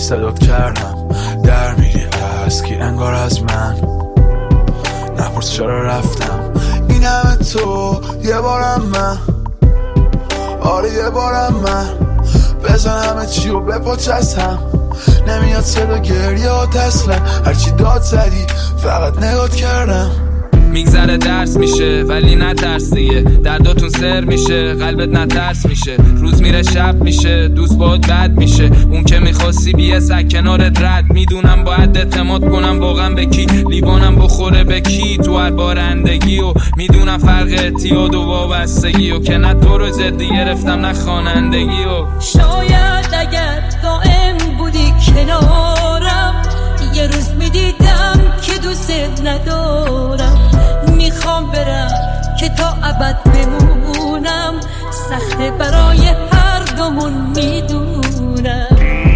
صدات کردم در میری از کی انگار از من نپرس چرا رفتم این همه تو یه بارم من آره یه بارم من بزن همه چی و بپاچ از هم نمیاد صدا گریه و تسلم هرچی داد زدی فقط نگات کردم میگذره درس میشه ولی نترس دیگه درداتون سر میشه قلبت نترس میشه روز میره شب میشه دوست باهات بد میشه اون که میخواستی بیه سک کنارت رد میدونم باید اعتماد کنم واقعا به کی لیوانم بخوره به کی تو هر بارندگی و میدونم فرق اعتیاد و وابستگی و که نه تو رو جدی گرفتم نه خوانندگی و شاید اگر دائم بودی کنارم یه روز میدیدم که دوست ندارم میخوام برم که تا ابد بمونم سخته برای هر دومون میدونم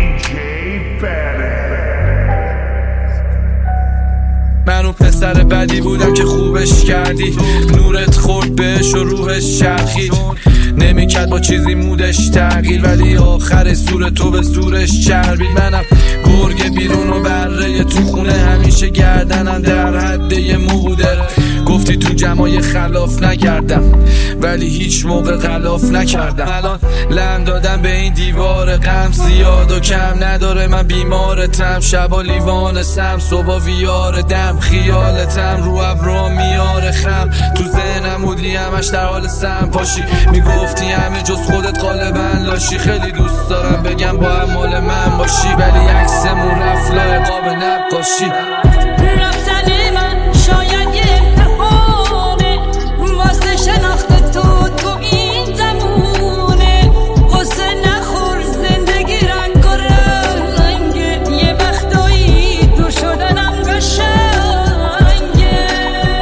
من اون پسر بدی بودم که خوبش کردی نورت خورد بهش و روحش چرخید نمیکرد با چیزی مودش تغییر ولی آخر زور تو به زورش چربید منم گرگ بیرون و بره تو خونه همیشه گردنم در حد یه مو بوده گفتی تو جمعای خلاف نکردم ولی هیچ موقع غلاف نکردم الان لم دادم به این دیوار غم زیاد و کم نداره من بیمارتم شبا لیوان سم صبح ویار دم خیالتم رو ابرو میاره خم تو ذهنم بودی همش در حال سم پاشی میگفتی همه جز خودت غالبا لاشی خیلی دوست دارم بگم با هم مال من باشی ولی عکسمون رفت لای قاب نقاشی رفتن من شاید یه امتحانه واسه شناخت تو این زمونه قصه نخور زندگی رنگ و رنگه یه وقتایی دو شدنم قشنگه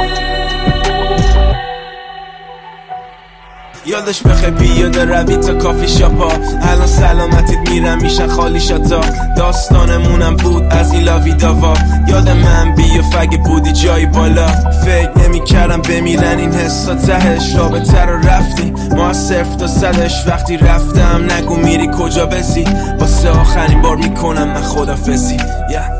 یادش بخیر بیاده روی تا کافی شاپا الان سلامتیت میرم میشن خالی شاتا داستانمونم بود از ایلاوی داوا یاد من بیا فگه بودی جایی بالا فکر نمی کردم بمیرن این حسا تهش رابطه رو رفتی ما از 0 تا 100ش وقتی رفتم نگو میری کجا بزی واسه آخرین بار میکنم من خدافزی